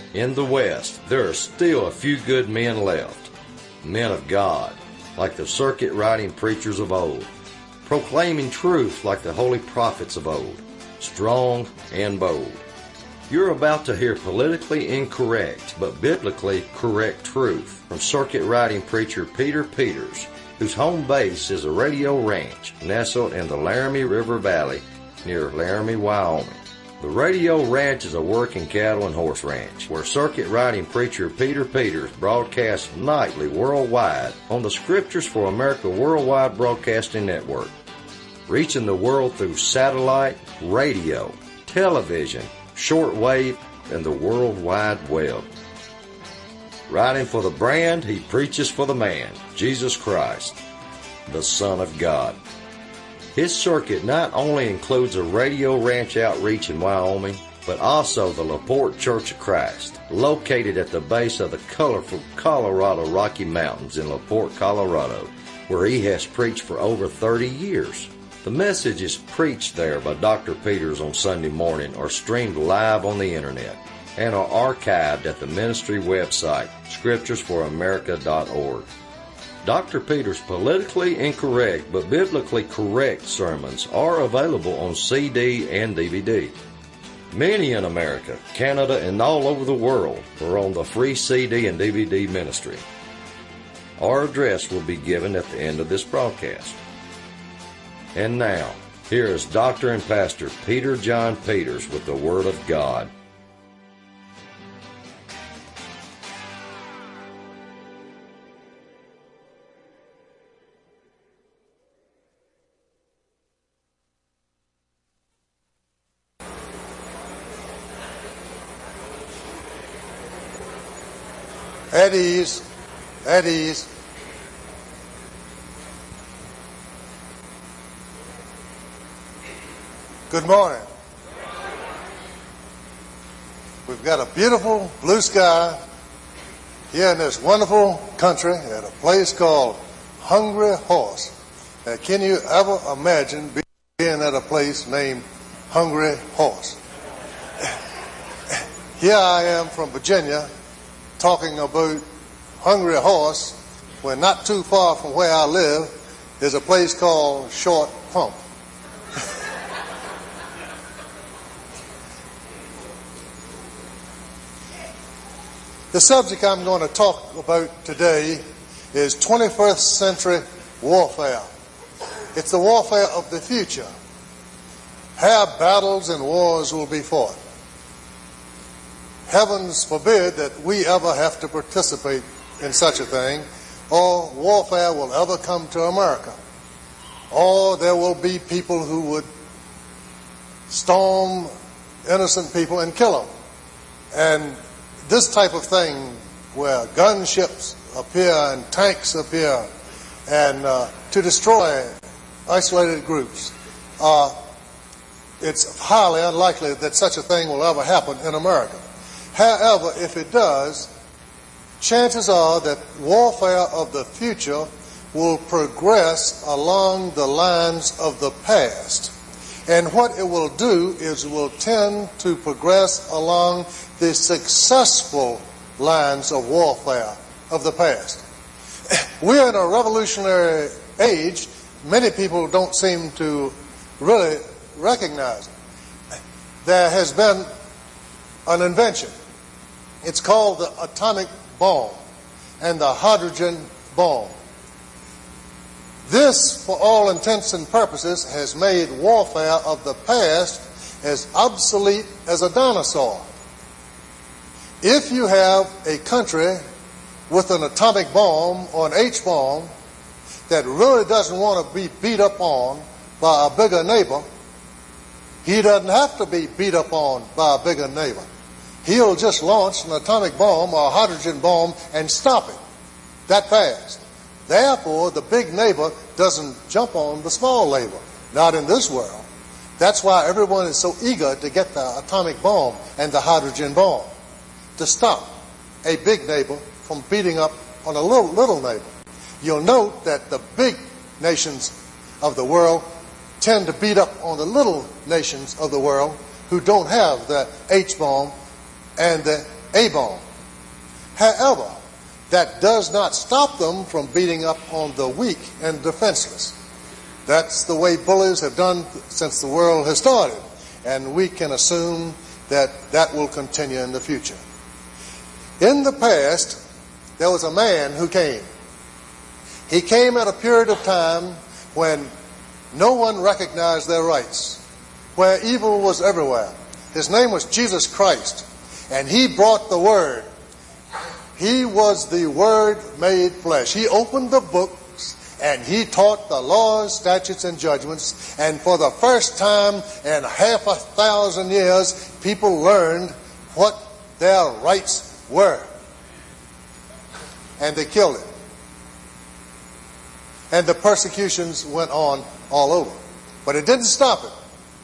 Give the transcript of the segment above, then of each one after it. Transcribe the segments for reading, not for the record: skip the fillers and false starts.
In the West, there are still a few good men left, men of God, like the circuit-riding preachers of old, proclaiming truth like the holy prophets of old, strong and bold. You're about to hear politically incorrect but biblically correct truth from circuit-riding preacher Peter Peters, whose home base is a radio ranch nestled in the Laramie River Valley near Laramie, Wyoming. The radio ranch is a working cattle and horse ranch where circuit-riding preacher Peter Peters broadcasts nightly worldwide on the Scriptures for America Worldwide Broadcasting Network, reaching the world through satellite, radio, television, shortwave, and the World Wide Web. Writing for the brand, he preaches for the man, Jesus Christ, the Son of God. His circuit not only includes a radio ranch outreach in Wyoming, but also the LaPorte Church of Christ, located at the base of the colorful Colorado Rocky Mountains in LaPorte, Colorado, where he has preached for over 30 years. The message is preached there by Dr. Peters on Sunday morning or streamed live on the internet and are archived at the ministry website, scripturesforamerica.org. Dr. Peters' politically incorrect but biblically correct sermons are available on CD and DVD. Many in America, Canada, and all over the world are on the free CD and DVD ministry. Our address will be given at the end of this broadcast. And now, here is Dr. and Pastor Peter John Peters with the Word of God. At ease, at ease. Good morning. We've got a beautiful blue sky here in this wonderful country at a place called Hungry Horse. Now, can you ever imagine being at a place named Hungry Horse? Here I am from Virginia talking about Hungry Horse when not too far from where I live is a place called Short Pump. The subject I'm going to talk about today is 21st century warfare. It's the warfare of the future. How battles and wars will be fought. Heavens forbid that we ever have to participate in such a thing, or warfare will ever come to America. Or there will be people who would storm innocent people and kill them. And this type of thing where gunships appear and tanks appear and to destroy isolated groups, it's highly unlikely that such a thing will ever happen in America. However, if it does, chances are that warfare of the future will progress along the lines of the past. And what it will do is it will tend to progress along the successful lines of warfare of the past. We're in a revolutionary age. Many people don't seem to really recognize it. There has been an invention. It's called the atomic bomb and the hydrogen bomb. This, for all intents and purposes, has made warfare of the past as obsolete as a dinosaur. If you have a country with an atomic bomb or an H-bomb that really doesn't want to be beat up on by a bigger neighbor, he doesn't have to be beat up on by a bigger neighbor. He'll just launch an atomic bomb or a hydrogen bomb and stop it that fast. Therefore, the big neighbor doesn't jump on the small neighbor. Not in this world. That's why everyone is so eager to get the atomic bomb and the hydrogen bomb, to stop a big neighbor from beating up on a little neighbor. You'll note that the big nations of the world tend to beat up on the little nations of the world who don't have the H-bomb and the A-bomb. However, that does not stop them from beating up on the weak and defenseless. That's the way bullies have done since the world has started, and we can assume that that will continue in the future. In the past, there was a man who came. He came at a period of time when no one recognized their rights, where evil was everywhere. His name was Jesus Christ, and he brought the Word. He was the Word made flesh. He opened the books and he taught the laws, statutes, and judgments. And for the first time in 500 years, people learned what their rights were. And they killed him. And the persecutions went on all over. But it didn't stop it.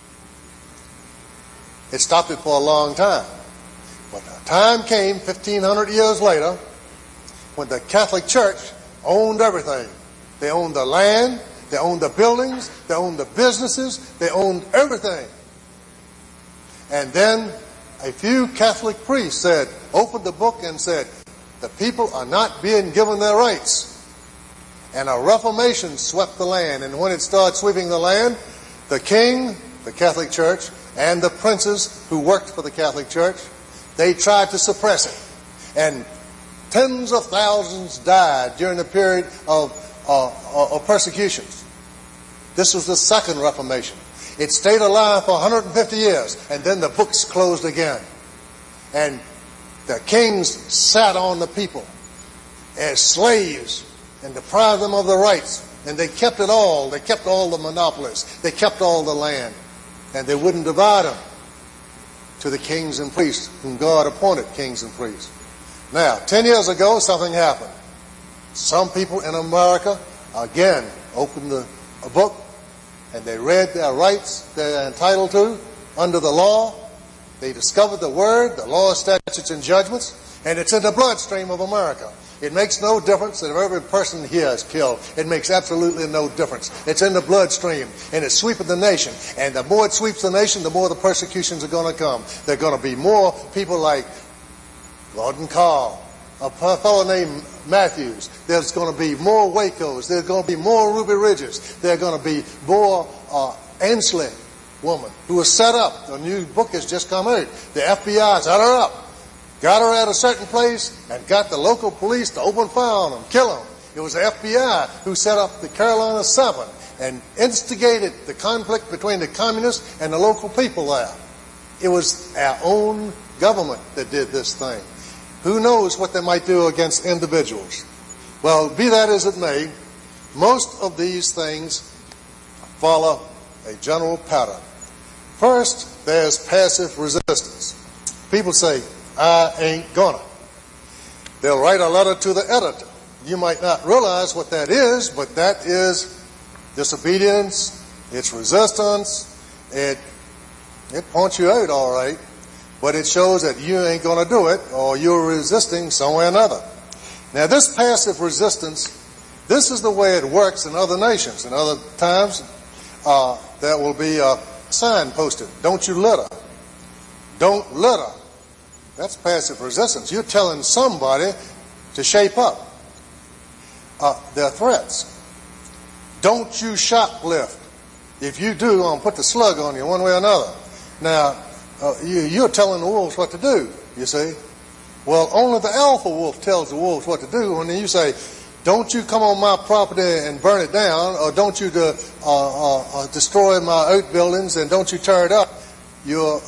It stopped it for a long time. But the time came 1,500 years later when the Catholic Church owned everything. They owned the land, they owned the buildings, they owned the businesses, they owned everything. And then a few Catholic priests opened the book and said, the people are not being given their rights. And a Reformation swept the land. And when it started sweeping the land, the king, the Catholic Church, and the princes who worked for the Catholic Church, they tried to suppress it. And tens of thousands died during the period of persecutions. This was the Second Reformation. It stayed alive for 150 years, and then the books closed again. And the kings sat on the people as slaves and deprived them of their rights. And they kept it all. They kept all the monopolies. They kept all the land. And they wouldn't divide them to the kings and priests whom God appointed kings and priests. Now, 10 years ago, something happened. Some people in America, again, opened a book and they read their rights they're entitled to under the law. They discovered the Word, the law, statutes, and judgments, and it's in the bloodstream of America. It makes no difference that if every person here is killed. It makes absolutely no difference. It's in the bloodstream, and it's sweeping the nation. And the more it sweeps the nation, the more the persecutions are going to come. There are going to be more people like Gordon Carl, a fellow named Matthews. There's going to be more Wacos. There's going to be more Ruby Ridges. There's going to be more Ansley woman who was set up. The new book has just come out. The FBI set her up. Got her at a certain place and got the local police to open fire on them, kill them. It was the FBI who set up the Carolina 7 and instigated the conflict between the communists and the local people there. It was our own government that did this thing. Who knows what they might do against individuals? Well, be that as it may, most of these things follow a general pattern. First, there's passive resistance. People say, I ain't gonna. They'll write a letter to the editor. You might not realize what that is, but that is disobedience, it's resistance, it points you out all right, but it shows that you ain't gonna do it or you're resisting some way or another. Now this passive resistance, this is the way it works in other nations. In other times, there will be a sign posted, don't you litter. Don't litter. That's passive resistance. You're telling somebody to shape up. There are threats. Don't you shoplift. If you do, I'm going to put the slug on you one way or another. Now, you're telling the wolves what to do, you see. Well, only the alpha wolf tells the wolves what to do. When you say, don't you come on my property and burn it down, or don't you destroy my outbuildings, and don't you tear it up, you're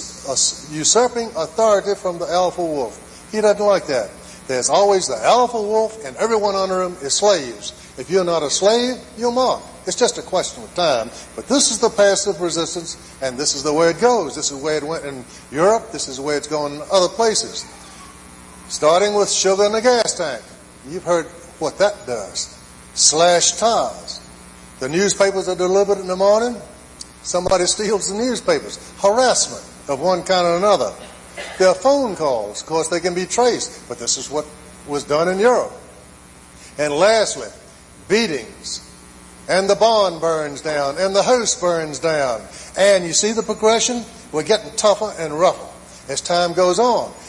usurping authority from the alpha wolf. He doesn't like that. There's always the alpha wolf, and everyone under him is slaves. If you're not a slave, you're marked. It's just a question of time. But this is the passive resistance, and this is the way it goes. This is the way it went in Europe. This is the way it's going in other places. Starting with sugar in the gas tank. You've heard what that does. Slash tires. The newspapers are delivered in the morning. Somebody steals the newspapers. Harassment of one kind or another. There are phone calls. Of course, they can be traced. But this is what was done in Europe. And lastly, beatings. And the barn burns down. And the house burns down. And you see the progression? We're getting tougher and rougher as time goes on.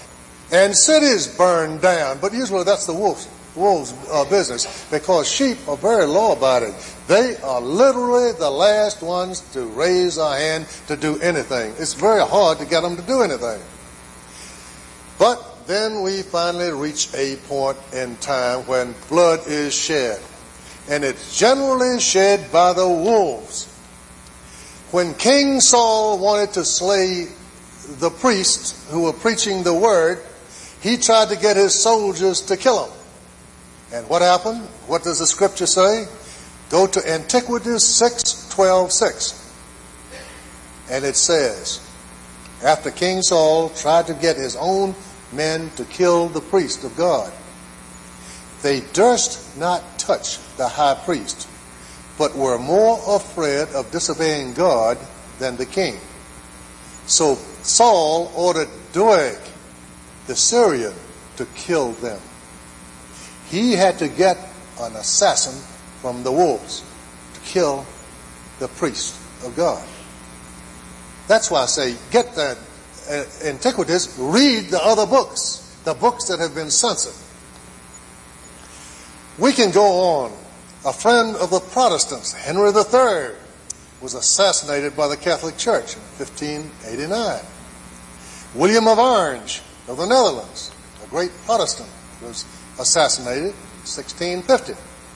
and cities burned down. But usually that's the wolves' business, because sheep are very law-abiding. They are literally the last ones to raise a hand to do anything. It's very hard to get them to do anything. But then we finally reach a point in time when blood is shed. And it's generally shed by the wolves. When King Saul wanted to slay the priests who were preaching the word, he tried to get his soldiers to kill them. And what happened? What does the scripture say? Go to Antiquities 6:12-6. And it says, after King Saul tried to get his own men to kill the priest of God, they durst not touch the high priest, but were more afraid of disobeying God than the king. So Saul ordered Doeg, the Syrian, to kill them. He had to get an assassin from the wolves to kill the priest of God. That's why I say, get the Antiquities, read the other books, the books that have been censored. We can go on. A friend of the Protestants, Henry III, was assassinated by the Catholic Church in 1589. William of Orange of the Netherlands, a great Protestant, was assassinated in 1650.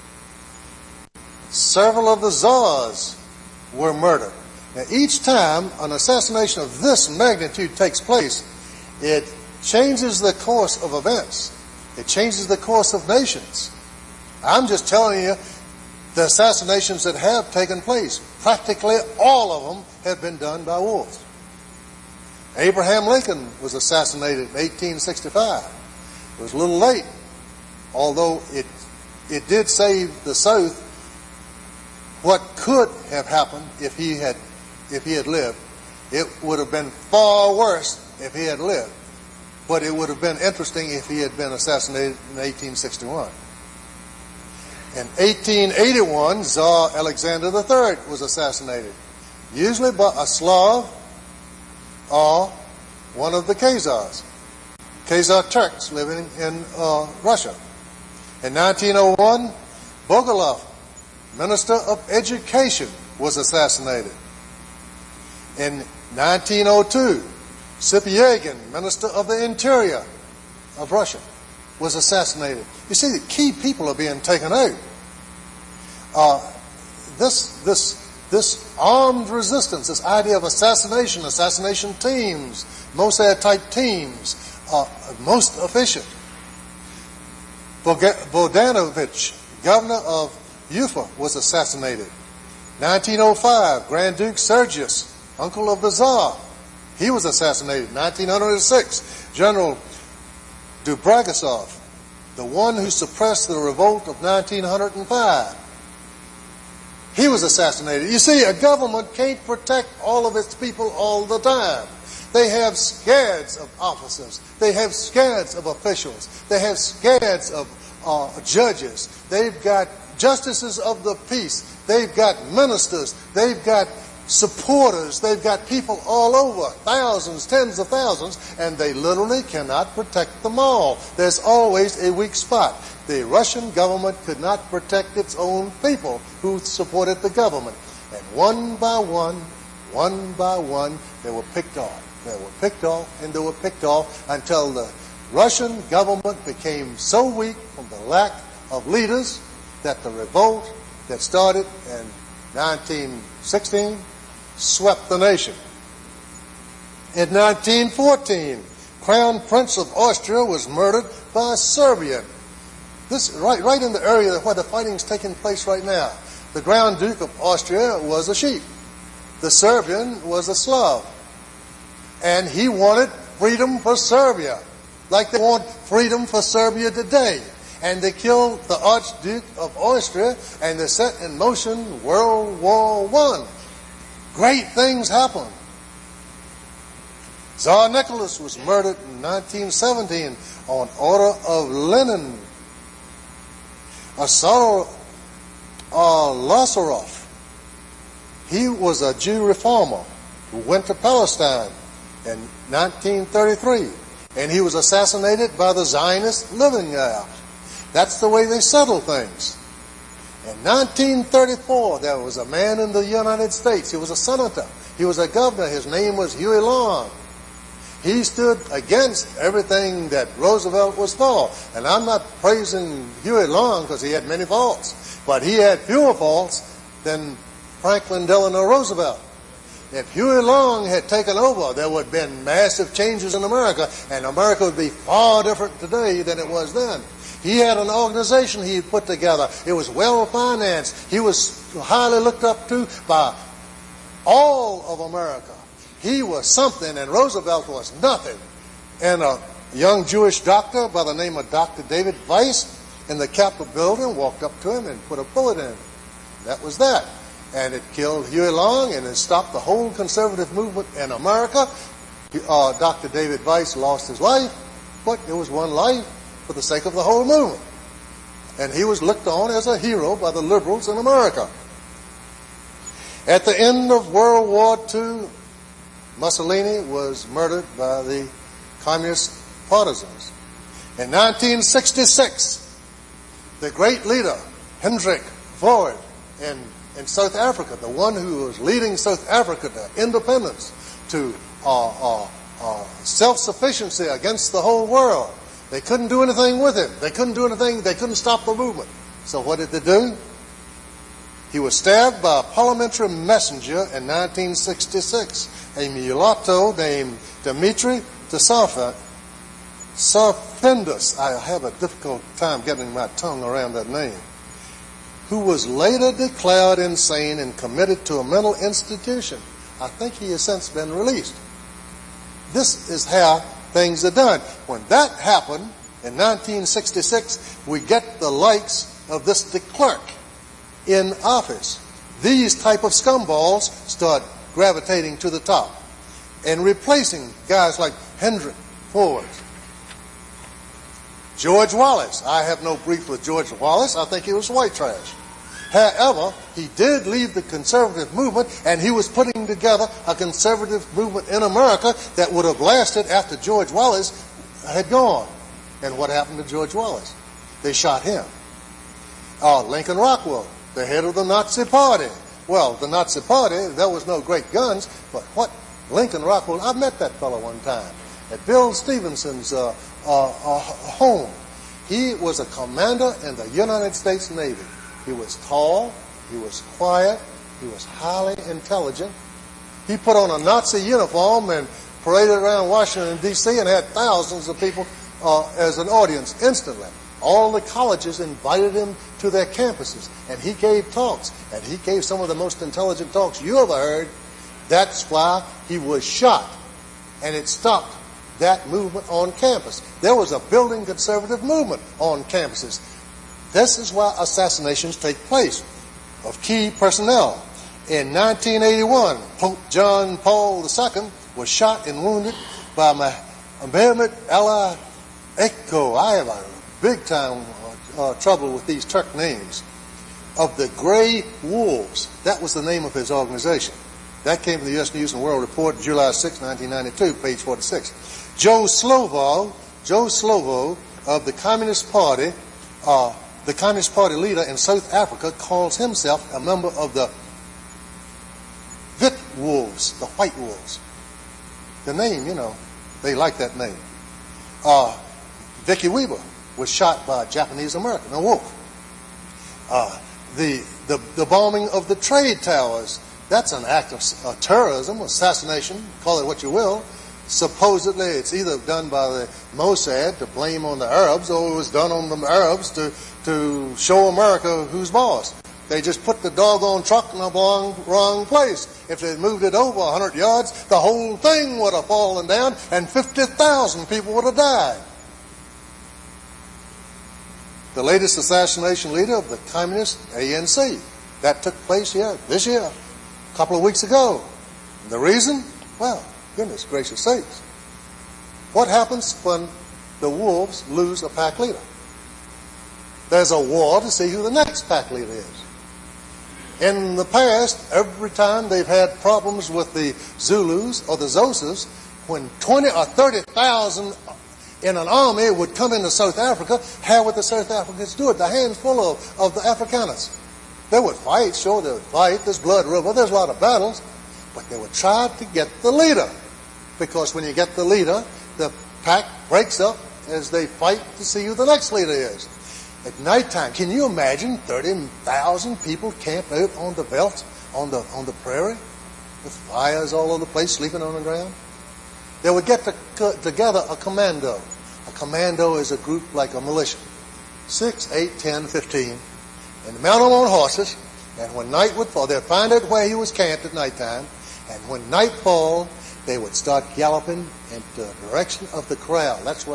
Several of the czars were murdered. Now, each time an assassination of this magnitude takes place, it changes the course of events. It changes the course of nations. I'm just telling you the assassinations that have taken place. Practically all of them have been done by wolves. Abraham Lincoln was assassinated in 1865. It was a little late, although it did save the South. What could have happened if he had lived? It would have been far worse if he had lived. But it would have been interesting if he had been assassinated in 1861. In 1881, Tsar Alexander III was assassinated, usually by a Slav or one of the Khazars, Khazar Turks living in Russia. In 1901, Bogolov, Minister of Education, was assassinated. In 1902, Sipyagin, Minister of the Interior of Russia, was assassinated. You see, the key people are being taken out. This armed resistance, this idea of assassination teams, Mossad-type teams, are most efficient. Bogdanovich, governor of Ufa, was assassinated. 1905, Grand Duke Sergius, uncle of the Tsar, he was assassinated. 1906, General Dubragasov, the one who suppressed the revolt of 1905, he was assassinated. You see, a government can't protect all of its people all the time. They have scads of officers. They have scads of officials. They have scads of judges. They've got justices of the peace. They've got ministers. They've got supporters. They've got people all over, thousands, tens of thousands, and they literally cannot protect them all. There's always a weak spot. The Russian government could not protect its own people who supported the government. And one by one, they were picked off. They were picked off, and they were picked off until the Russian government became so weak from the lack of leaders that the revolt that started in 1916 swept the nation. In 1914, Crown Prince of Austria was murdered by a Serbian. This right in the area where the fighting's taking place right now. The Grand Duke of Austria was a sheep. The Serbian was a Slav. And he wanted freedom for Serbia, like they want freedom for Serbia today. And they killed the Archduke of Austria, and they set in motion World War I. Great things happened. Tsar Nicholas was murdered in 1917 on order of Lenin. Lazarev, he was a Jew reformer who went to Palestine in 1933. and he was assassinated by the Zionists living there. That's the way they settle things. In 1934, there was a man in the United States. He was a senator. He was a governor. His name was Huey Long. He stood against everything that Roosevelt was for. And I'm not praising Huey Long because he had many faults, but he had fewer faults than Franklin Delano Roosevelt. If Huey Long had taken over, there would have been massive changes in America, and America would be far different today than it was then. He had an organization he had put together. It was well financed. He was highly looked up to by all of America. He was something, and Roosevelt was nothing. And a young Jewish doctor by the name of Dr. David Weiss in the Capitol building walked up to him and put a bullet in him. That was that. And it killed Huey Long, and it stopped the whole conservative movement in America. Dr. David Weiss lost his life, but it was one life for the sake of the whole movement. And he was looked on as a hero by the liberals in America. At the end of World War II, Mussolini was murdered by the communist partisans. In 1966, the great leader, Hendrik Verwoerd, in South Africa, the one who was leading South Africa to independence, to self-sufficiency against the whole world. They couldn't do anything with him. They couldn't do anything. They couldn't stop the movement. So what did they do? He was stabbed by a parliamentary messenger in 1966, a mulatto named Dimitri Sarfindus. I have a difficult time getting my tongue around that name. Who was later declared insane and committed to a mental institution. I think he has since been released. This is how things are done. When that happened in 1966, we get the likes of this de Klerk in office. These type of scumballs start gravitating to the top and replacing guys like Hendrik Verwoerd. George Wallace. I have no beef with George Wallace. I think he was white trash. However, he did lead the conservative movement, and he was putting together a conservative movement in America that would have lasted after George Wallace had gone. And what happened to George Wallace? They shot him. Lincoln Rockwell, the head of the Nazi Party. Well, the Nazi Party, there was no great guns, but what Lincoln Rockwell, I met that fellow one time at Bill Stevenson's home. He was a commander in the United States Navy. He was tall, he was quiet, he was highly intelligent. He put on a Nazi uniform and paraded around Washington, D.C. and had thousands of people as an audience instantly. All the colleges invited him to their campuses, and he gave talks, and he gave some of the most intelligent talks you ever heard. That's why he was shot, and it stopped that movement on campus. There was a building conservative movement on campuses. This is why assassinations take place of key personnel. In 1981, Pope John Paul II was shot and wounded by Mehmet Ali Eko. I have a big time trouble with these Turk names. Of the Grey Wolves. That was the name of his organization. That came from the U.S. News and World Report, July 6, 1992, page 46. Joe Slovo of the Communist Party, the Communist Party leader in South Africa, calls himself a member of the Wit Wolves, the White Wolves. The name, they like that name. Vicky Weaver was shot by a Japanese American, a wolf. The bombing of the trade towers, that's an act of terrorism, assassination, call it what you will. Supposedly it's either done by the Mossad to blame on the Arabs, or it was done on the Arabs to show America who's boss. They just put the doggone truck in the wrong place. If they moved it over 100 yards, the whole thing would have fallen down and 50,000 people would have died. The latest assassination leader of the communist ANC, that took place here this year, a couple of weeks ago. And the reason? Well, goodness gracious sakes. What happens when the wolves lose a pack leader? There's a war to see who the next pack leader is. In the past, every time they've had problems with the Zulus or the Xhosas, when 20 or 30,000 in an army would come into South Africa, how would the South Africans do it? The hands full of the Afrikaners. They would fight, sure they would fight. There's Blood River, there's a lot of battles. But they would try to get the leader. Because when you get the leader, the pack breaks up as they fight to see who the next leader is. At nighttime, can you imagine 30,000 people camped out on the veldt, on the prairie, with fires all over the place, sleeping on the ground? They would get together a commando. A commando is a group like a militia. 6, 8, 10, 15. And mount them on horses. And when night would fall, they'd find out where he was camped at nighttime. And when night fall, they would start galloping in the direction of the corral. That's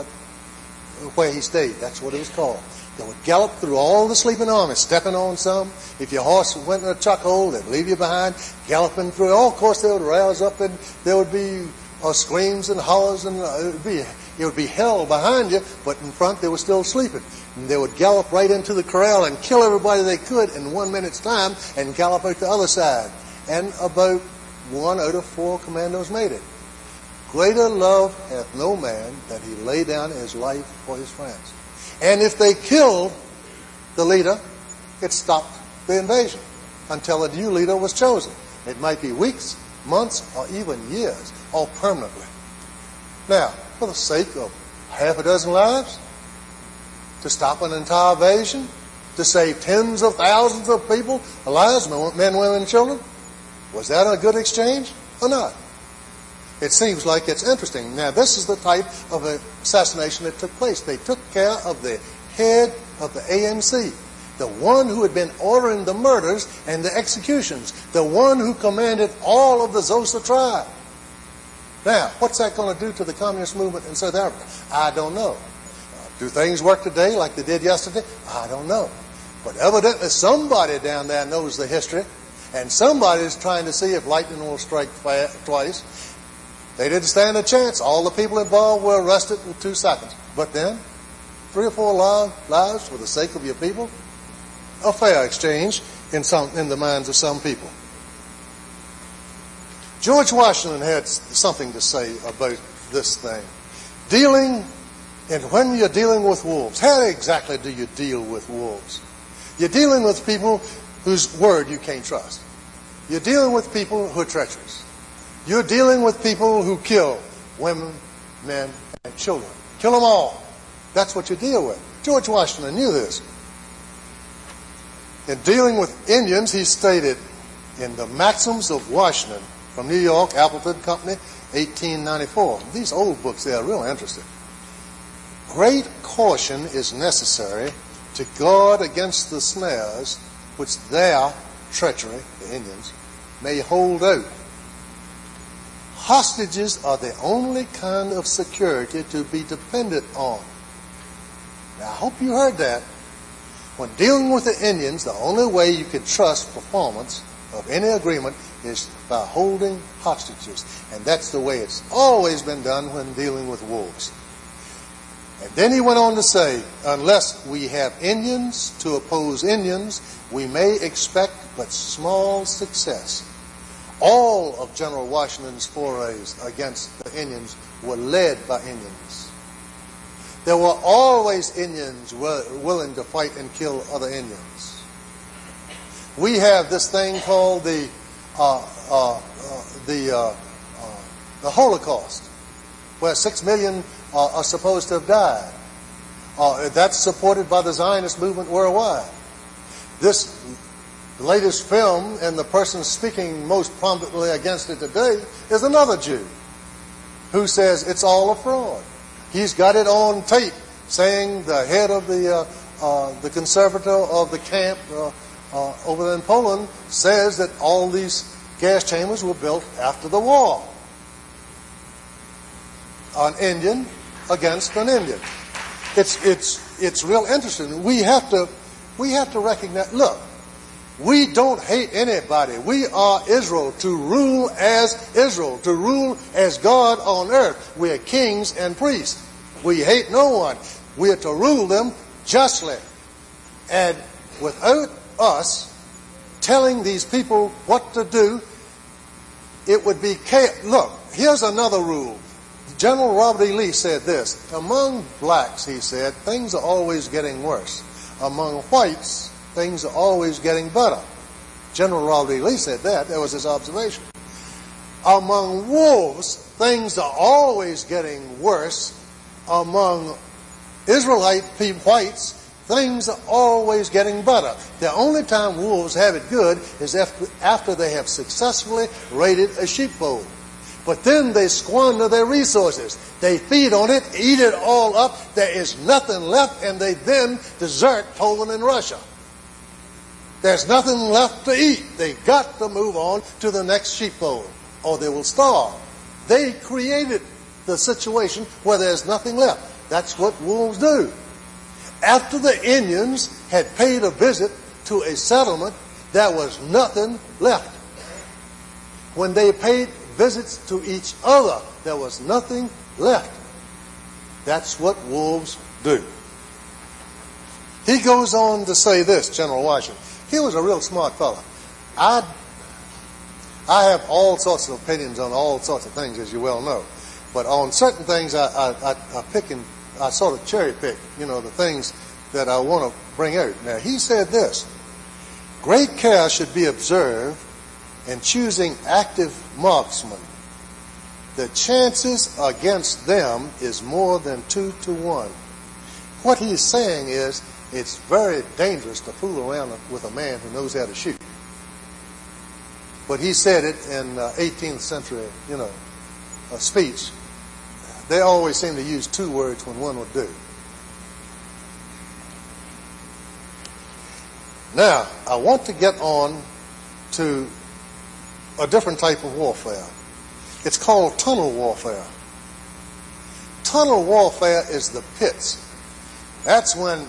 where he stayed. That's what it was called. They would gallop through all the sleeping army, stepping on some. If your horse went in a chuck hole, they'd leave you behind, galloping through. Oh, of course, they would rouse up, and there would be screams and hollers, and it would be hell behind you, but in front they were still sleeping. And they would gallop right into the corral and kill everybody they could in 1 minute's time and gallop out the other side. And about 1 out of 4 commandos made it. Greater love hath no man that he lay down his life for his friends. And if they killed the leader, it stopped the invasion until a new leader was chosen. It might be weeks, months, or even years, or permanently. Now, for the sake of half a dozen lives, to stop an entire invasion, to save tens of thousands of people, lives, men, women, and children, was that a good exchange or not? It seems like it's interesting. Now, this is the type of assassination that took place. They took care of the head of the ANC, the one who had been ordering the murders and the executions, the one who commanded all of the Xhosa tribe. Now, what's that going to do to the communist movement in South Africa? I don't know. Do things work today like they did yesterday? I don't know. But evidently somebody down there knows the history, and somebody is trying to see if lightning will strike twice. They didn't stand a chance. All the people involved were arrested in 2 seconds. But then, 3 or 4 lives for the sake of your people, a fair exchange in the minds of some people. George Washington had something to say about this thing. When you're dealing with wolves, how exactly do you deal with wolves? You're dealing with people whose word you can't trust. You're dealing with people who are treacherous. You're dealing with people who kill women, men, and children. Kill them all. That's what you deal with. George Washington knew this. In dealing with Indians, he stated in the Maxims of Washington from New York, Appleton Company, 1894. These old books, they are real interesting. Great caution is necessary to guard against the snares which their treachery, the Indians, may hold out. Hostages are the only kind of security to be depended on. Now, I hope you heard that. When dealing with the Indians, the only way you can trust performance of any agreement is by holding hostages. And that's the way it's always been done when dealing with wolves. And then he went on to say, unless we have Indians to oppose Indians, we may expect but small success. All of General Washington's forays against the Indians were led by Indians. There were always Indians willing to fight and kill other Indians. We have this thing called the Holocaust, where 6 million are supposed to have died. That's supported by the Zionist movement worldwide. This latest film, and the person speaking most prominently against it today, is another Jew who says it's all a fraud. He's got it on tape saying the head of the conservator of the camp over there in Poland says that all these gas chambers were built after the war. An Indian against an Indian. It's real interesting. We have to recognize. Look, we don't hate anybody. We are Israel, to rule as Israel, to rule as God on earth. We are kings and priests. We hate no one. We are to rule them justly. And without us telling these people what to do, it would be chaos. Look, here's another rule. General Robert E. Lee said this: among blacks, he said, things are always getting worse. Among whites, things are always getting better. General Robert E. Lee said that. That was his observation. Among wolves, things are always getting worse. Among Israelite whites, things are always getting better. The only time wolves have it good is after they have successfully raided a sheepfold. But then they squander their resources. They feed on it, eat it all up. There is nothing left, and they then desert Poland and Russia. There's nothing left to eat. They've got to move on to the next sheepfold, or they will starve. They created the situation where there's nothing left. That's what wolves do. After the Indians had paid a visit to a settlement, there was nothing left. When they paid visits to each other, there was nothing left. That's what wolves do. He goes on to say this, General Washington. He was a real smart fellow. I have all sorts of opinions on all sorts of things, as you well know. But on certain things, I sort of cherry pick, the things that I want to bring out. Now, he said this: great care should be observed in choosing active marksmen. The chances against them is more than 2 to 1. What he's saying is, it's very dangerous to fool around with a man who knows how to shoot. But he said it in 18th century, a speech. They always seem to use 2 words when one would do. Now, I want to get on to a different type of warfare. It's called tunnel warfare. Tunnel warfare is the pits. That's when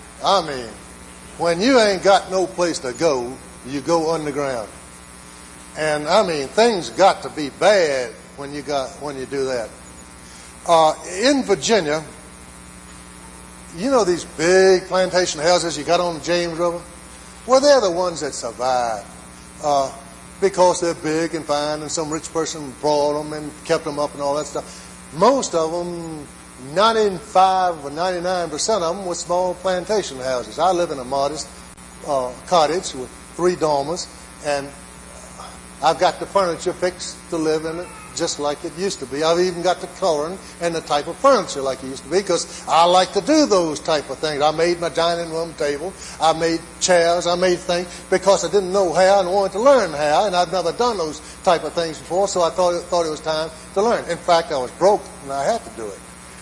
you ain't got no place to go, you go underground. And things got to be bad when you do that. In Virginia, these big plantation houses you got on the James River? Well, they're the ones that survive. Because they're big and fine, and some rich person brought them and kept them up and all that stuff. Most of them, 95 or 99% of them, were small plantation houses. I live in a modest cottage with 3 dormers, and I've got the furniture fixed to live in it just like it used to be. I've even got the coloring and the type of furniture like it used to be, because I like to do those type of things. I made my dining room table. I made chairs. I made things because I didn't know how and wanted to learn how, and I've never done those type of things before, so I thought it was time to learn. In fact, I was broke and I had to do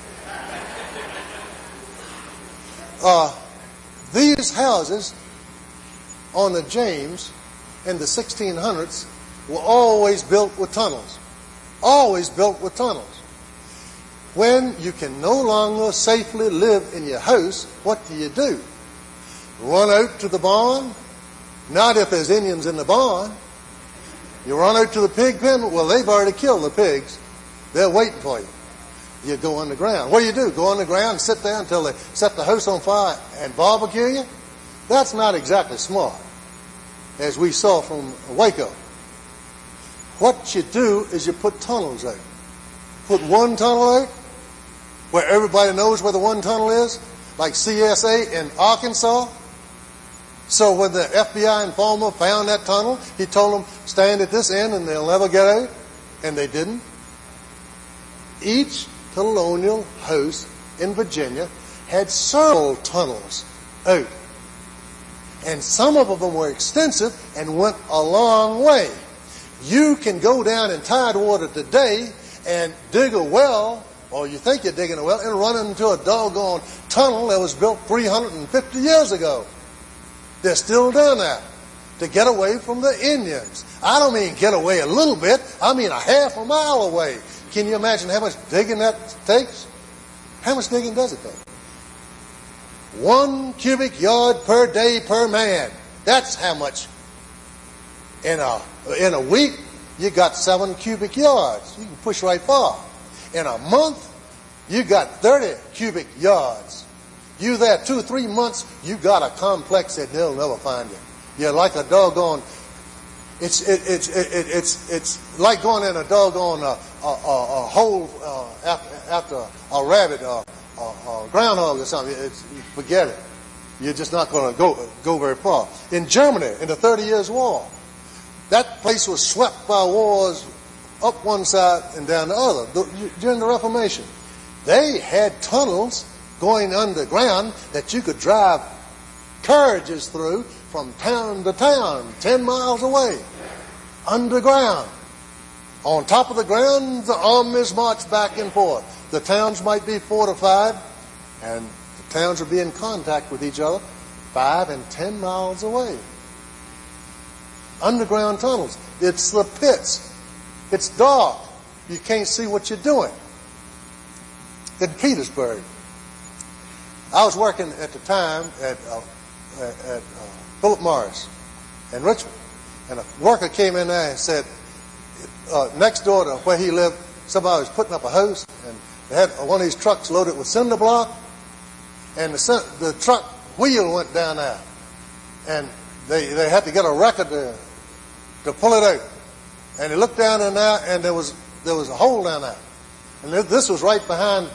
it. These houses on the James in the 1600s were always built with tunnels. Always built with tunnels. When you can no longer safely live in your house, what do? Run out to the barn? Not if there's Indians in the barn. You run out to the pig pen? Well, they've already killed the pigs. They're waiting for you. You go underground. What do? Go underground and sit there until they set the house on fire and barbecue you? That's not exactly smart, as we saw from Waco. What you do is you put tunnels out. Put one tunnel out where everybody knows where the one tunnel is, like CSA in Arkansas. So when the FBI informer found that tunnel, he told them, stand at this end and they'll never get out. And they didn't. Each colonial house in Virginia had several tunnels out. And some of them were extensive and went a long way. You can go down in Tidewater today and dig a well, or you think you're digging a well, and run into a doggone tunnel that was built 350 years ago. They're still doing that to get away from the Indians. I don't mean get away a little bit. I mean a half a mile away. Can you imagine how much digging that takes? How much digging does it take? 1 cubic yard per day per man. That's how much. In a week, you got 7 cubic yards. You can push right far. In a month, you got 30 cubic yards. You there 2 or 3 months, you got a complex that they'll never find you. You're like a doggone It's like going in a doggone a hole after a rabbit or a groundhog or something. Forget it. You're just not going to go very far. In Germany, in the 30 Years' War, that place was swept by wars up one side and down the other. During the Reformation, they had tunnels going underground that you could drive carriages through from town to town, 10 miles away, underground. On top of the ground, the armies marched back and forth. The towns might be fortified, and the towns would be in contact with each other 5 and 10 miles away. Underground tunnels. It's the pits. It's dark. You can't see what you're doing. In Petersburg, I was working at the time at Philip Morris in Richmond, and a worker came in there and said, next door to where he lived, somebody was putting up a house, and they had one of these trucks loaded with cinder block, and the truck wheel went down there, and they had to get a record to pull it out. And he looked down in there, and there was a hole down there, and this was right behind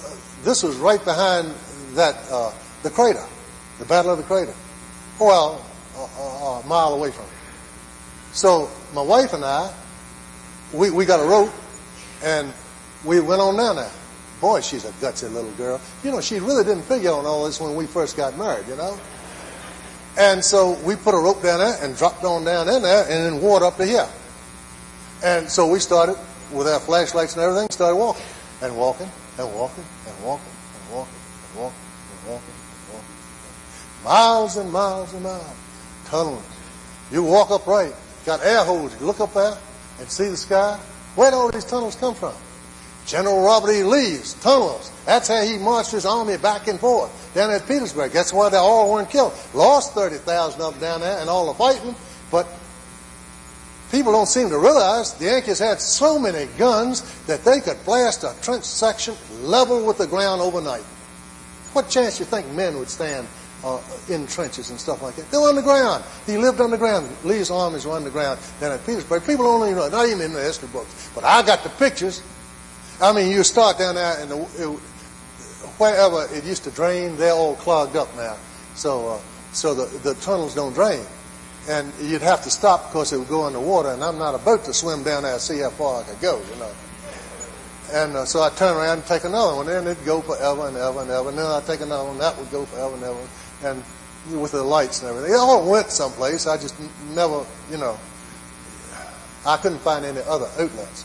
that the crater, the Battle of the Crater. Well, a mile away from it. So my wife and I, we got a rope, and we went on down there. Boy, she's a gutsy little girl. You know, she really didn't figure on all this when we first got married, you know. And so we put a rope down there and dropped on down in there and then wore it up to here. And so we started, with our flashlights and everything, started walking and walking and walking and walking and walking and walking and walking and walking. Miles and miles and miles. Tunnels. You walk up right, got air holes. You look up there and see the sky. Where'd all these tunnels come from? General Robert E. Lee's tunnels. That's how he marched his army back and forth down at Petersburg. That's why they all weren't killed. Lost 30,000 of them down there and all the fighting. But people don't seem to realize the Yankees had so many guns that they could blast a trench section level with the ground overnight. What chance do you think men would stand in trenches and stuff like that? They were underground. He lived underground. Lee's armies were underground down at Petersburg. People don't even know, not even in the history books. But I got the pictures. I mean, you start down there, and wherever it used to drain, they're all clogged up now. So the tunnels don't drain. And you'd have to stop because it would go underwater, and I'm not about to swim down there and see how far I could go, you know. And so I'd turn around and take another one, and it'd go forever and ever and ever. And then I'd take another one, that would go forever and ever. And with the lights and everything. It all went someplace. I just never, you know, I couldn't find any other outlets.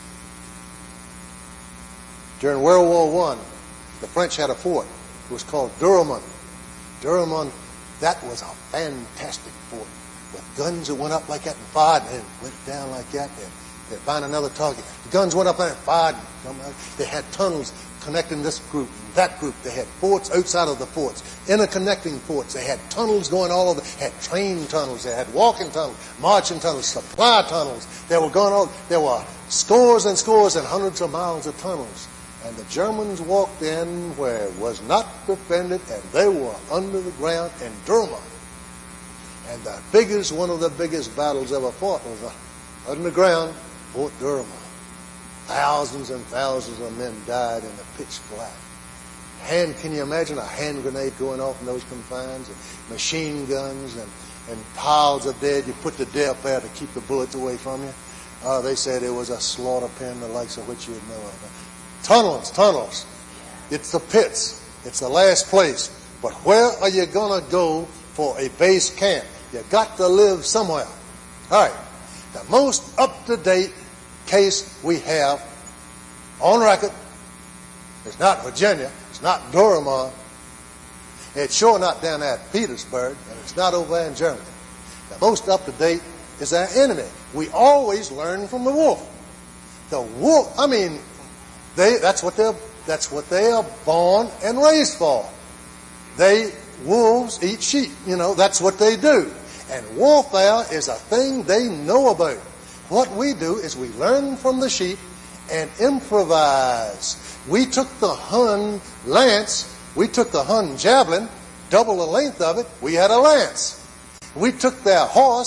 During World War I, the French had a fort. It was called Douaumont. Douaumont, that was a fantastic fort with guns that went up like that and fired, and then went down like that, and they'd find another target. The guns went up there and fired. They had tunnels connecting this group and that group. They had forts outside of the forts, interconnecting forts. They had tunnels going all over. They had train tunnels. They had walking tunnels, marching tunnels, supply tunnels. They were going on. There were scores and scores and hundreds of miles of tunnels. And the Germans walked in where it was not defended, and they were under the ground in Douaumont. And one of the biggest battles ever fought was underground, Fort Douaumont. Thousands and thousands of men died in the pitch black. Can you imagine a hand grenade going off in those confines, and machine guns and piles of dead? You put the dead up there to keep the bullets away from you. They said it was a slaughter pen, the likes of which you would know of. Tunnels. It's the pits. It's the last place. But where are you going to go for a base camp? You got to live somewhere. All right. The most up-to-date case we have on record is not Virginia. It's not Douaumont. It's sure not down there at Petersburg, and it's not over there in Germany. The most up-to-date is our enemy. We always learn from the wolf. The wolf, I mean, that's what they are born and raised for. Wolves eat sheep, you know, that's what they do. And warfare is a thing they know about. What we do is we learn from the sheep and improvise. We took the Hun lance, we took the Hun javelin, double the length of it, we had a lance. We took their horse,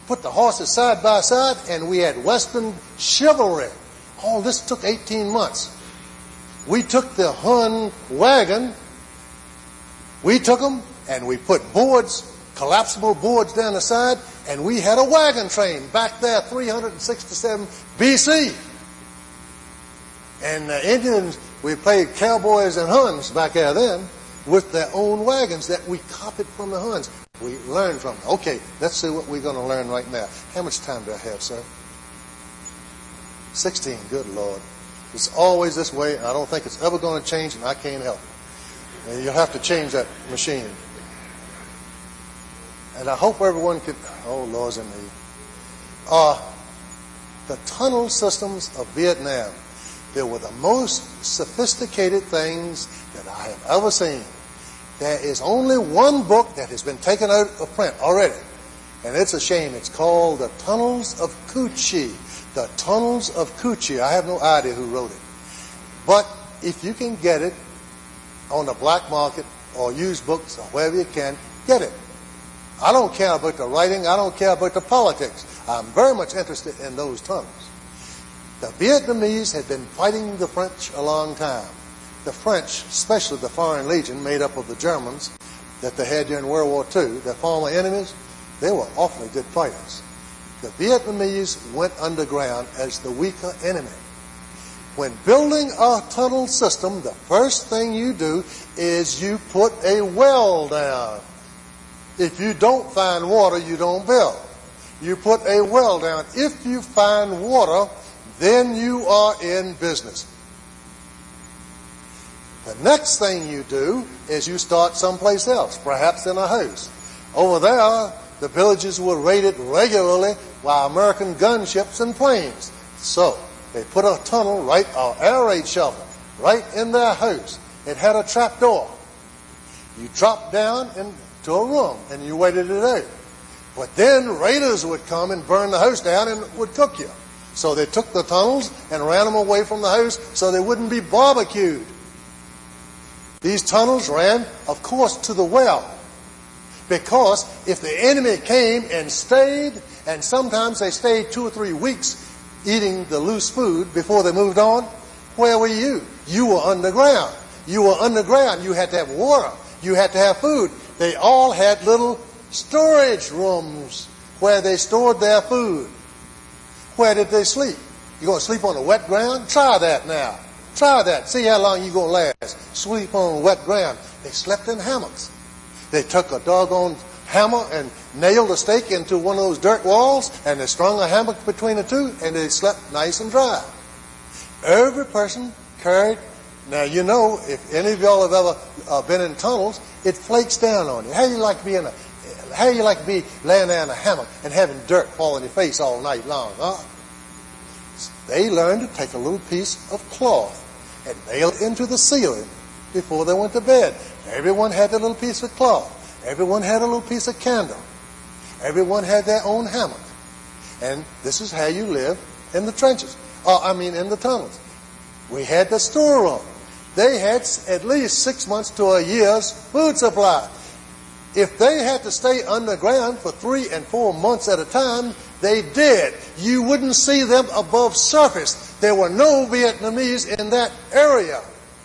put the horses side by side, and we had Western chivalry. All this took 18 months. We took the Hun wagon, we took them, and we put boards, collapsible boards down the side, and we had a wagon train back there 367 BC. And the Indians, we played cowboys and Huns back there then with their own wagons that we copied from the Huns. We learned from them. Okay, let's see what we're going to learn right now. How much time do I have, sir? 16, good Lord. It's always this way, and I don't think it's ever going to change, and I can't help it. And you'll have to change that machine. And I hope everyone could, oh, Lord's in me. The tunnel systems of Vietnam, they were the most sophisticated things that I have ever seen. There is only one book that has been taken out of print already, and it's a shame. It's called The Tunnels of Cu Chi. The Tunnels of Cu Chi. I have no idea who wrote it. But if you can get it on the black market or used books or wherever you can, get it. I don't care about the writing. I don't care about the politics. I'm very much interested in those tunnels. The Vietnamese had been fighting the French a long time. The French, especially the Foreign Legion, made up of the Germans that they had during World War II, their former enemies, they were awfully good fighters. The Vietnamese went underground as the weaker enemy. When building a tunnel system, the first thing you do is you put a well down. If you don't find water, you don't build. You put a well down. If you find water, then you are in business. The next thing you do is you start someplace else, perhaps in a house. Over there, the villages were raided regularly by American gunships and planes. So they put a tunnel right, or air raid shelter, right in their house. It had a trap door. You dropped down into a room and you waited it out. But then raiders would come and burn the house down and would cook you. So they took the tunnels and ran them away from the house so they wouldn't be barbecued. These tunnels ran, of course, to the well. Because if the enemy came and stayed, and sometimes they stayed 2 or 3 weeks eating the loose food before they moved on, where were you? You were underground. You were underground. You had to have water. You had to have food. They all had little storage rooms where they stored their food. Where did they sleep? You going to sleep on the wet ground? Try that now. Try that. See how long you're going to last. Sleep on wet ground. They slept in hammocks. They took a doggone hammer and nailed a stake into one of those dirt walls, and they strung a hammock between the two, and they slept nice and dry. Every person carried. Now, you know, if any of y'all have ever been in tunnels, it flakes down on you. How do you like to be laying there in a hammock and having dirt fall in your face all night long, huh? They learned to take a little piece of cloth and nail it into the ceiling before they went to bed. Everyone had a little piece of cloth. Everyone had a little piece of candle. Everyone had their own hammock. And this is how you live in the trenches. In the tunnels. We had the storeroom. They had at least 6 months to a year's food supply. If they had to stay underground for 3 and 4 months at a time, they did. You wouldn't see them above surface. There were no Vietnamese in that area.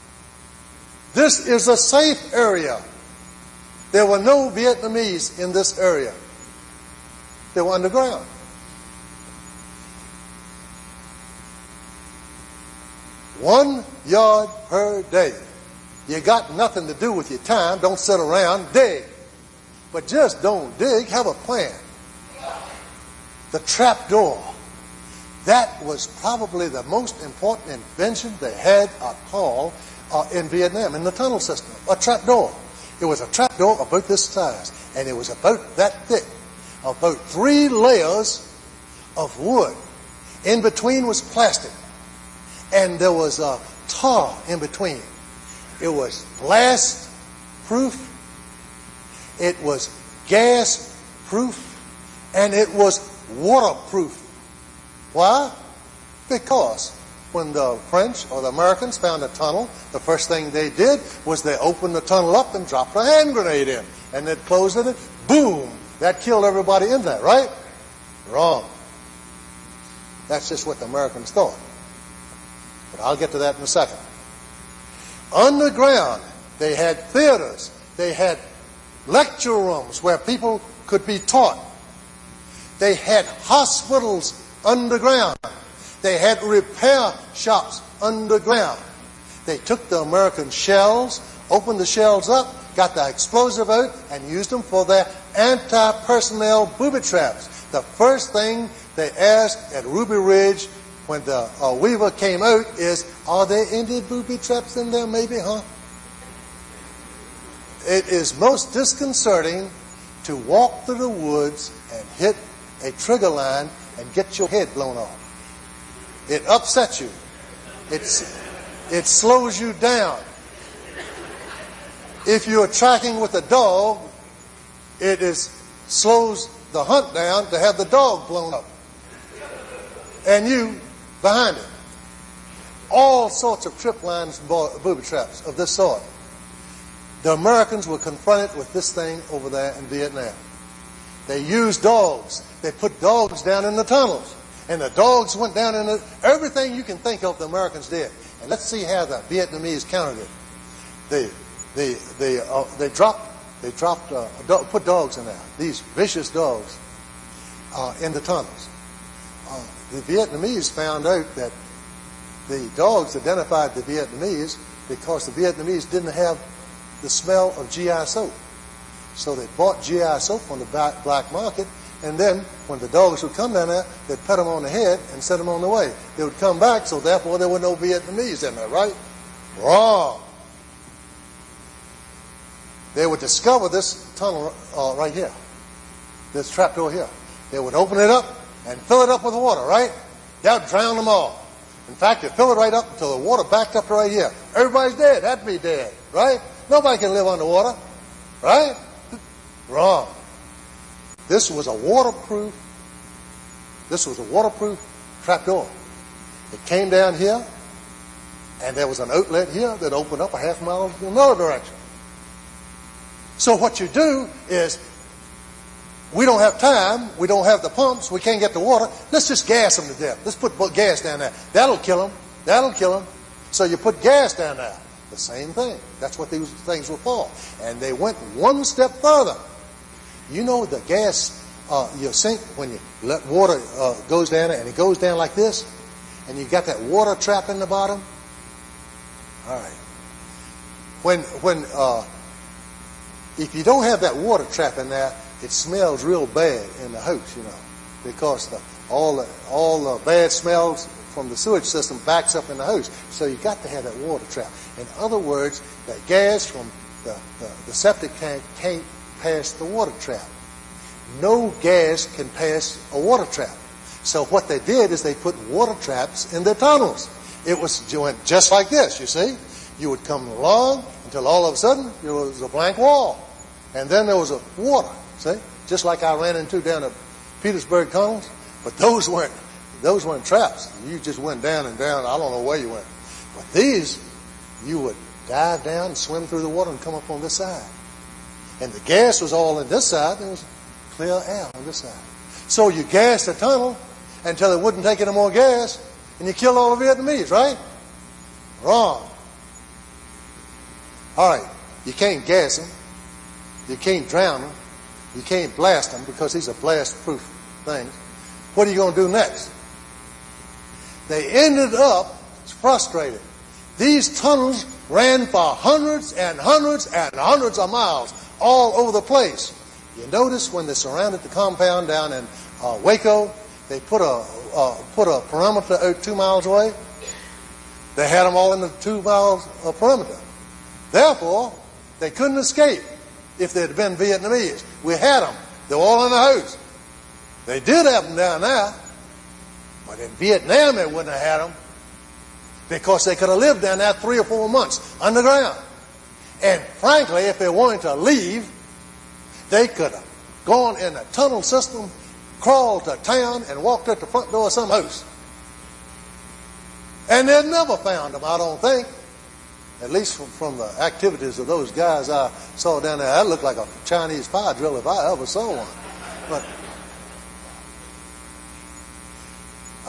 This is a safe area. There were no Vietnamese in this area. They were underground. $1 yard per day. You got nothing to do with your time. Don't sit around. Dig. But just don't dig. Have a plan. The trap door. That was probably the most important invention they had at all in Vietnam, in the tunnel system. A trap door. It was a trap door about this size, and it was about that thick. About 3 layers of wood. In between was plastic. And there was a tar in between. It was blast proof. It was gas proof. And it was waterproof. Why? Because when the French or the Americans found a tunnel, the first thing they did was they opened the tunnel up and dropped a hand grenade in. And they'd close it and boom! That killed everybody in there, right? Wrong. That's just what the Americans thought. But I'll get to that in a second. Underground, they had theaters. They had lecture rooms where people could be taught. They had hospitals underground. They had repair shops underground. They took the American shells, opened the shells up, got the explosive out, and used them for their anti-personnel booby traps. The first thing they asked at Ruby Ridge when the Weaver came out is, are there any booby traps in there maybe, huh? It is most disconcerting to walk through the woods and hit a trigger line and get your head blown off. It upsets you. It slows you down. If you're tracking with a dog, it slows the hunt down to have the dog blown up. And you behind it. All sorts of trip lines and booby traps of this sort. The Americans were confronted with this thing over there in Vietnam. They used dogs. They put dogs down in the tunnels. And the dogs went down in everything you can think of the Americans did. And let's see how the Vietnamese countered it. They put dogs in there. These vicious dogs in the tunnels. The Vietnamese found out that the dogs identified the Vietnamese because the Vietnamese didn't have the smell of GI soap. So they bought GI soap on the black market, and then when the dogs would come down there, they'd pet them on the head and send them on their way. They would come back, so therefore there were no Vietnamese in there, right? Wrong. They would discover this tunnel right here, this trapdoor here. They would open it up and fill it up with water, right? That would drown them all. In fact, they'd fill it right up until the water backed up to right here. Everybody's dead. That'd be dead, right? Nobody can live underwater, right? Wrong. This was a waterproof trapdoor. It came down here, and there was an outlet here that opened up a half mile in another direction. So what you do is, we don't have time, we don't have the pumps, we can't get the water, let's just gas them to death. Let's put gas down there. That'll kill them. So you put gas down there. The same thing. That's what these things were for. And they went one step further. You know the gas you sink when you let water goes down there, and it goes down like this, and you got that water trap in the bottom? All right. If you don't have that water trap in there, it smells real bad in the house, you know, because all the bad smells from the sewage system backs up in the house. So you got to have that water trap. In other words, the gas from the septic tank can't pass the water trap. No gas can pass a water trap. So what they did is they put water traps in their tunnels. It went just like this, you see. You would come along until all of a sudden there was a blank wall. And then there was a water, see? Just like I ran into down at Petersburg tunnels. But those weren't traps. You just went down and down. I don't know where you went. But these, you would dive down and swim through the water and come up on this side. And the gas was all in this side. There was clear air on this side. So you gassed the tunnel until it wouldn't take any more gas, and you killed all the Vietnamese, right? Wrong. All right. You can't gas them. You can't drown them. You can't blast them because these are blast-proof things. What are you going to do next? They ended up frustrated. These tunnels ran for hundreds and hundreds and hundreds of miles all over the place. You notice when they surrounded the compound down in Waco, they put a perimeter out 2 miles away. They had them all in the 2 miles of perimeter. Therefore, they couldn't escape if they'd been Vietnamese. We had them. They were all in the house. They did have them down there, but in Vietnam they wouldn't have had them because they could have lived down there 3 or 4 months underground. And frankly, if they wanted to leave, they could have gone in a tunnel system, crawled to town, and walked at the front door of some house. And they'd never found them, I don't think. At least from the activities of those guys I saw down there. That looked like a Chinese fire drill if I ever saw one.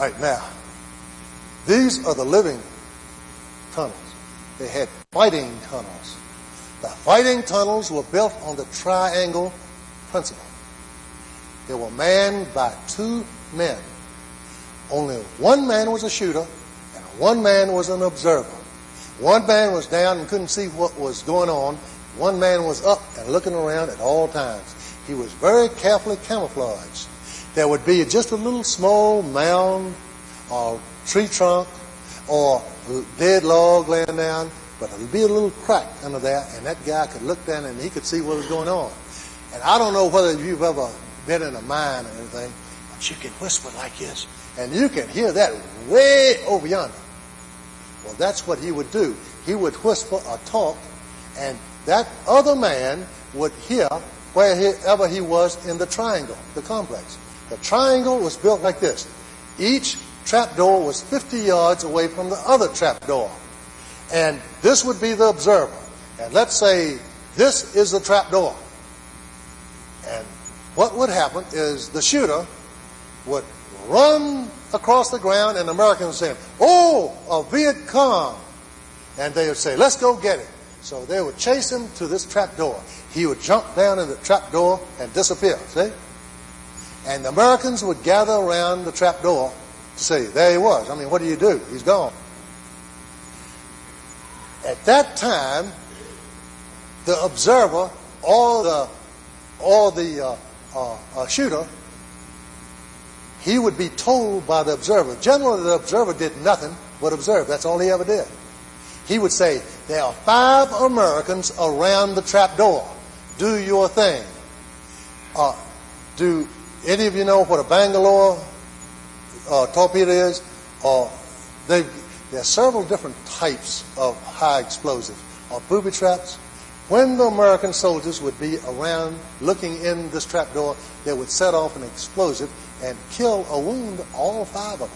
All right, now, these are the living tunnels. They had fighting tunnels. The fighting tunnels were built on the triangle principle. They were manned by two men. Only one man was a shooter, and one man was an observer. One man was down and couldn't see what was going on. One man was up and looking around at all times. He was very carefully camouflaged. There would be just a little small mound or tree trunk or dead log laying down, but there would be a little crack under there, and that guy could look down and he could see what was going on. And I don't know whether you've ever been in a mine or anything, but you can whisper like this, and you can hear that way over yonder. Well, that's what he would do. He would whisper or talk, and that other man would hear wherever he was in the triangle, the complex. The triangle was built like this. Each trapdoor was 50 yards away from the other trapdoor. And this would be the observer. And let's say this is the trapdoor. And what would happen is the shooter would run across the ground, and the Americans would say, "Oh, a Viet Cong." And they would say, "Let's go get him." So they would chase him to this trapdoor. He would jump down in the trapdoor and disappear, see? And the Americans would gather around the trapdoor to say, "There he was. I mean, what do you do? He's gone." At that time, the observer or the shooter, he would be told by the observer. Generally, the observer did nothing but observe. That's all he ever did. He would say, "There are 5 Americans around the trapdoor. Do your thing." Do any of you know what a Bangalore torpedo is? There are several different types of high explosives or booby traps. When the American soldiers would be around looking in this trapdoor, they would set off an explosive and kill or wound all 5 of them.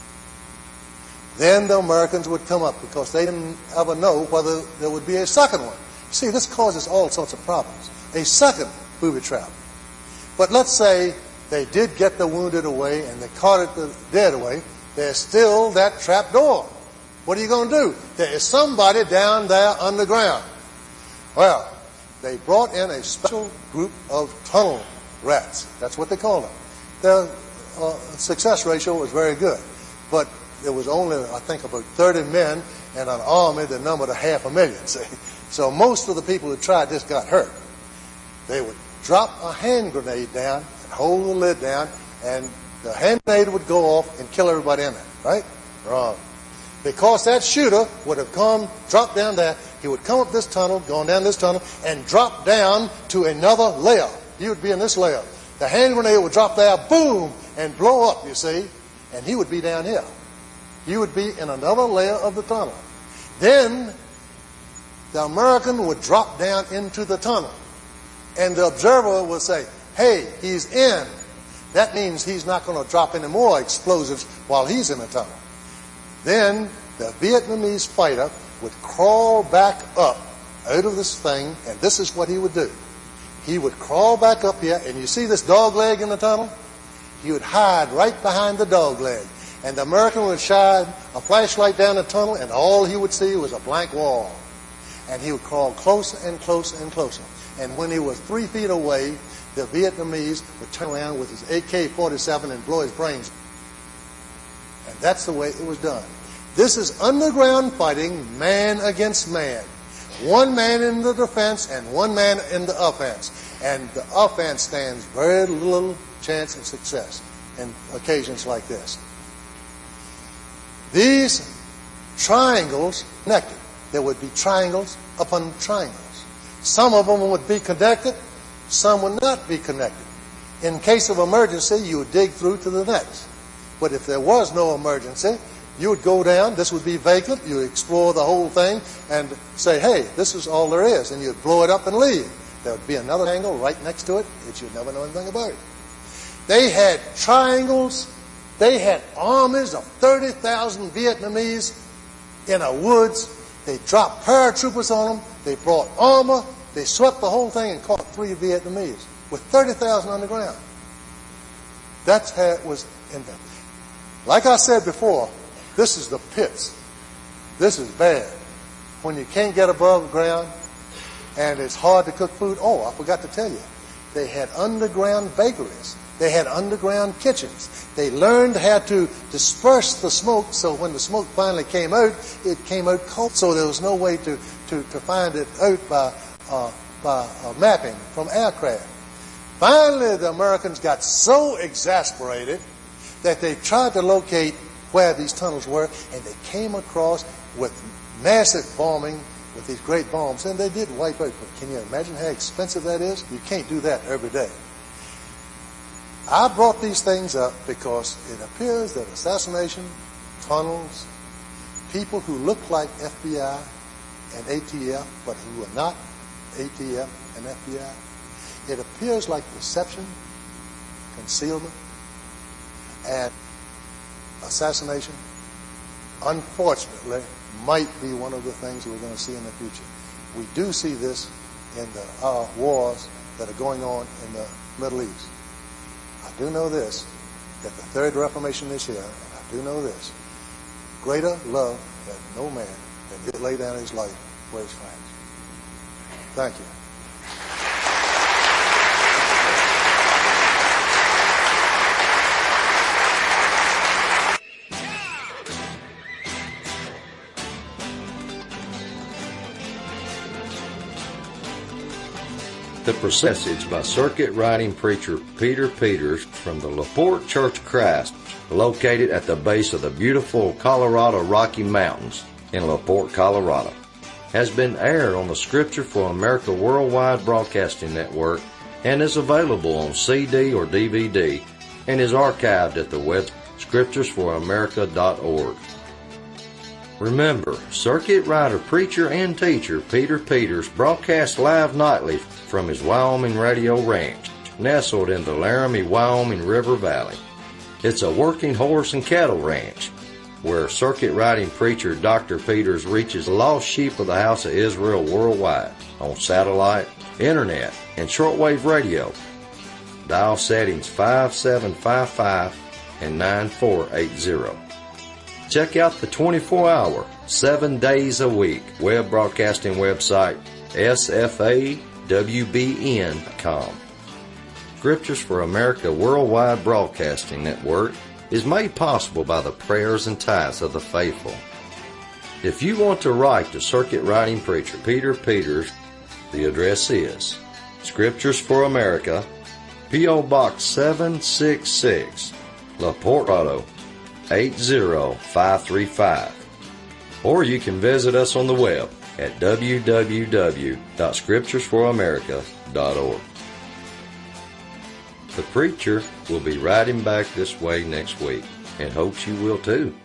Then the Americans would come up because they didn't ever know whether there would be a second one. See, this causes all sorts of problems. A second booby trap. But let's say they did get the wounded away and they carted the dead away. There's still that trap door. What are you going to do? There is somebody down there underground. Well, they brought in a special group of tunnel rats. That's what they called them. Their success ratio was very good. But there was only, I think, about 30 men and an army that numbered 500,000, see? So most of the people who tried this got hurt. They would drop a hand grenade down and hold the lid down, and the hand grenade would go off and kill everybody in there, right? Wrong. Because that shooter would have dropped down there, he would come up this tunnel, going down this tunnel, and drop down to another layer. He would be in this layer. The hand grenade would drop there, boom, and blow up, you see, and he would be down here. He would be in another layer of the tunnel. Then the American would drop down into the tunnel, and the observer would say, "Hey, he's in." That means he's not going to drop any more explosives while he's in the tunnel. Then the Vietnamese fighter would crawl back up out of this thing, and this is what he would do. He would crawl back up here, and you see this dog leg in the tunnel? He would hide right behind the dog leg. And the American would shine a flashlight down the tunnel, and all he would see was a blank wall. And he would crawl closer and closer and closer. And when he was 3 feet away, the Vietnamese would turn around with his AK-47 and blow his brains. And that's the way it was done. This is underground fighting, man against man. One man in the defense and one man in the offense. And the offense stands very little chance of success in occasions like this. These triangles connected. There would be triangles upon triangles. Some of them would be connected, some would not be connected. In case of emergency, you would dig through to the next. But if there was no emergency, you would go down, this would be vacant, you would explore the whole thing and say, "Hey, this is all there is," and you'd blow it up and leave. There would be another angle right next to it that you'd never know anything about it. They had triangles. They had armies of 30,000 Vietnamese in a woods. They dropped paratroopers on them. They brought armor. They swept the whole thing and caught 3 Vietnamese with 30,000 underground. That's how it was invented. Like I said before, this is the pits. This is bad. When you can't get above ground and it's hard to cook food. Oh, I forgot to tell you. They had underground bakeries. They had underground kitchens. They learned how to disperse the smoke, so when the smoke finally came out, it came out cold. So there was no way to find it out by mapping from aircraft. Finally, the Americans got so exasperated that they tried to locate where these tunnels were, and they came across with massive bombing with these great bombs, and they did wipe out. But can you imagine how expensive that is? You can't do that every day. I brought these things up because it appears that assassination, tunnels, people who look like FBI and ATF, but who are not ATF and FBI, it appears like deception, concealment, and assassination, unfortunately, might be one of the things we're going to see in the future. We do see this in the wars that are going on in the Middle East. I do know this, that the Third Reformation is here, and I do know this. Greater love has no man than to lay down his life for his friends. Thank you. The message by circuit riding preacher Peter Peters from the LaPorte Church of Christ, located at the base of the beautiful Colorado Rocky Mountains in LaPorte, Colorado, has been aired on the Scripture for America Worldwide Broadcasting Network and is available on CD or DVD and is archived at the web scripturesforamerica.org. Remember, circuit rider, preacher, and teacher Peter Peters broadcasts live nightly from his Wyoming radio ranch, nestled in the Laramie, Wyoming River Valley. It's a working horse and cattle ranch, where circuit riding preacher Dr. Peters reaches the lost sheep of the house of Israel worldwide on satellite, internet, and shortwave radio. Dial settings 5755 and 9480. Check out the 24-hour, 7 days a week web broadcasting website, sfawbn.com. Scriptures for America Worldwide Broadcasting Network is made possible by the prayers and tithes of the faithful. If you want to write to circuit riding preacher Peter Peters, the address is Scriptures for America, P.O. Box 766, LaPorte, Colorado 80535. Or you can visit us on the web at www.scripturesforamerica.org. The preacher will be riding back this way next week and hopes you will too.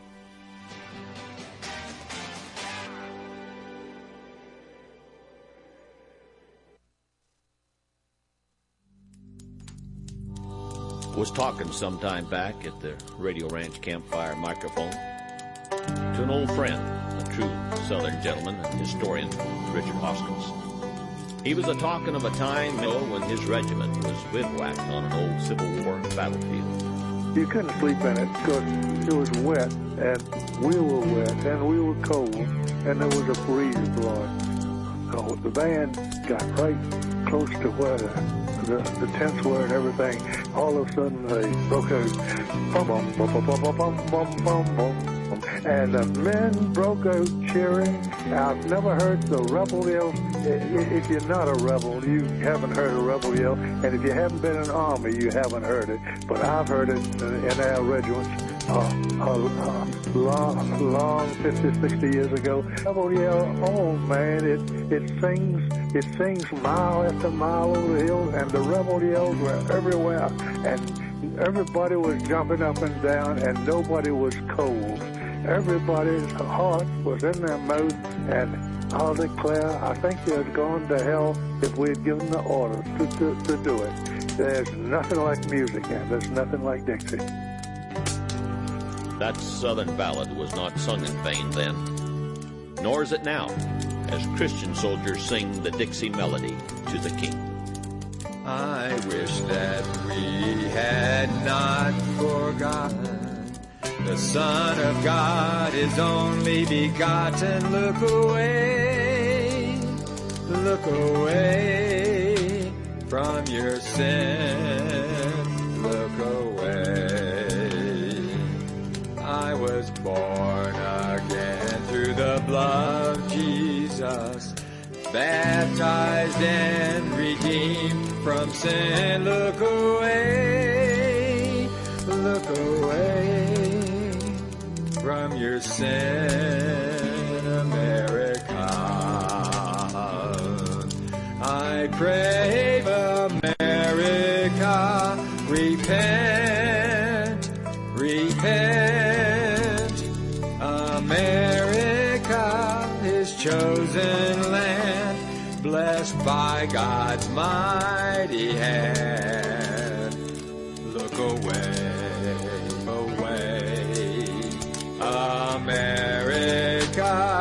Was talking some time back at the Radio Ranch campfire microphone to an old friend, a true Southern gentleman and historian, Richard Hoskins. He was a-talking of a time when his regiment was bivouacked on an old Civil War battlefield. You couldn't sleep in it because it was wet, and we were wet, and we were cold, and there was a breeze blowing. So the band got right close to where the tents were and everything. All of a sudden they broke out, bum bum bum bum bum bum bum bum bum, and the men broke out cheering. I've never heard the rebel yell. If you're not a rebel, you haven't heard a rebel yell, and if you haven't been in the army, you haven't heard it. But I've heard it in our regiments long 50, 60 years ago. Rebel yell, oh man, it sings mile after mile over the hills, and the rebel yells were everywhere, and everybody was jumping up and down, and nobody was cold. Everybody's heart was in their mouth, and I'll declare, I think they'd gone to hell if we had given the order to do it. There's nothing like music, and there's nothing like Dixie. That Southern ballad was not sung in vain then, nor is it now, as Christian soldiers sing the Dixie melody to the King. I wish that we had not forgotten the Son of God, His only begotten. Look away from your sin. Look away. I was born again through the blood of Jesus, baptized and redeemed from sin. Look away from your sin, America. I pray, America, repent. America, His chosen land, blessed by God's mighty hand. Look away,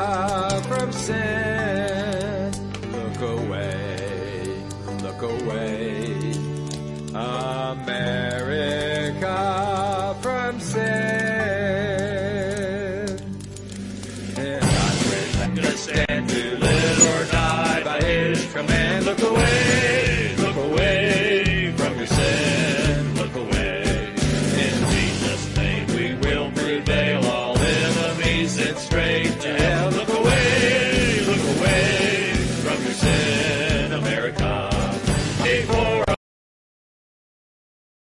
America, from sin. Look away